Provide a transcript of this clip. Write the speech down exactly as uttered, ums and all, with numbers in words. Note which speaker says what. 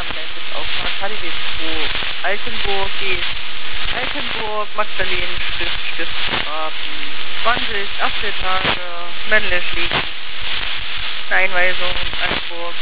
Speaker 1: Mensch ist auch von K D W zwei. Altenburg geht. Altenburg, Magdalenen, Stift, Stiftsgraben. zwanzig, achtzehn Tage, männlich liegen. Einweisung, Altenburg.